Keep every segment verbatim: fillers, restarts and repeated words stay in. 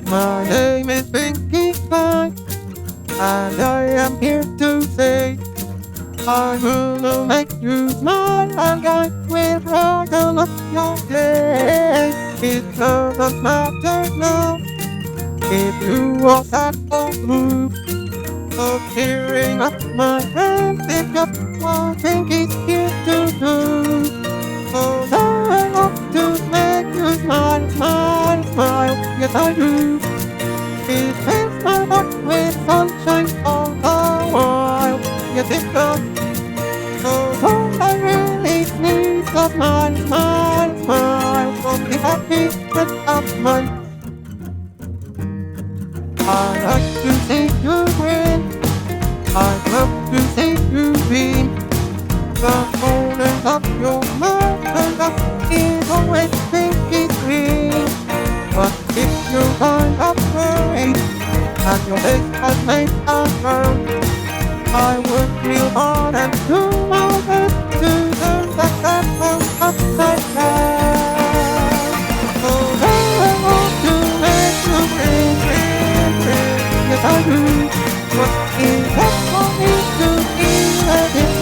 My name is Pinkie Pie, and I am here to say I will make you smile, and I will brighten up your day. It doesn't matter now if you are sad or blue. So cheering up my friends, it's just what Pinkie's here to do. So I want to make you smile, smile, smile, yes I do. It fills my heart with sunshine all the while, yes it does. So all I really need is a smile, smile, smile, so be happy with a smile. I like to see you grin, I love to see you beam. The corners of your mouth and up is always Pinkie's green. But if you find a worry and your face has made a frown, I would feel hard and do my best to turn that sad frown upside down. So I want to make you grin, grin, grin, yes I do. But it's up for me to feel that it's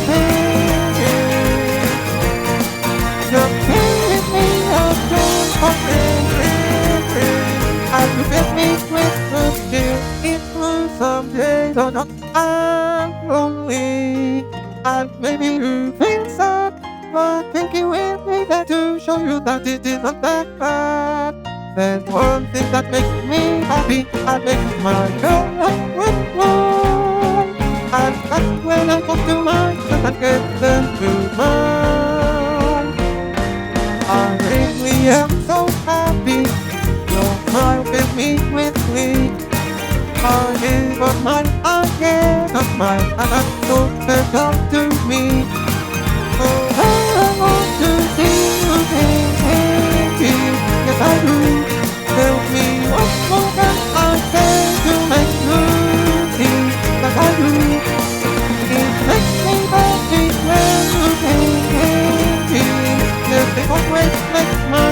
pain. Just give me a chance for grin, grin, grin, and you fit me with the chill. It's through some days or not. I'm lonely, and maybe you feel sad, but Pinkie will be there to show you that it isn't that bad. There's one thing that makes me happy, and makes my girl with fly, and that's when I talk to my friends and get them to mine. I really am so happy, your smile fills me with glee. I give a smile, I give a smile, and that's so special to me. Oh, I want to see you Pinkie, yes I do. Tell me what more can I say to make you see that I do. It makes me happy when you Pinkie, yes it always makes my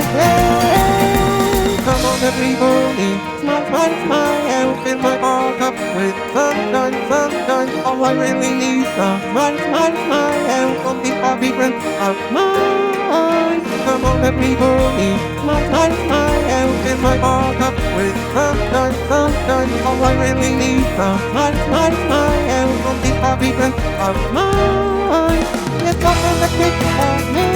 day. Come on everybody, smile, smile, smile, fill my heart up with sunshine, sunshine. All I really need is a smile, smile, smile, from the happy friends of mine. Come on everybody, smile, smile, smile, fill my heart up with sunshine, sunshine. All I really need is a smile, smile, smile, from the happy friends of mine. Yes, nothing that makes me